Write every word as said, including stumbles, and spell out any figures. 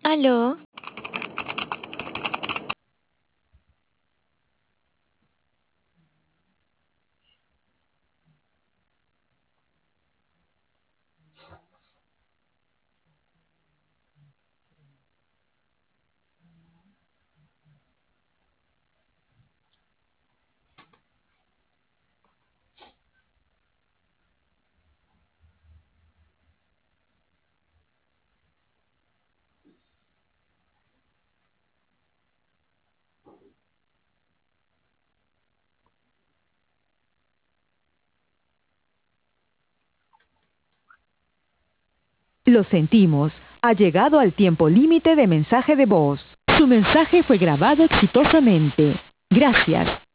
¿Aló? Lo sentimos, ha llegado al tiempo límite de mensaje de voz. Su mensaje fue grabado exitosamente. Gracias.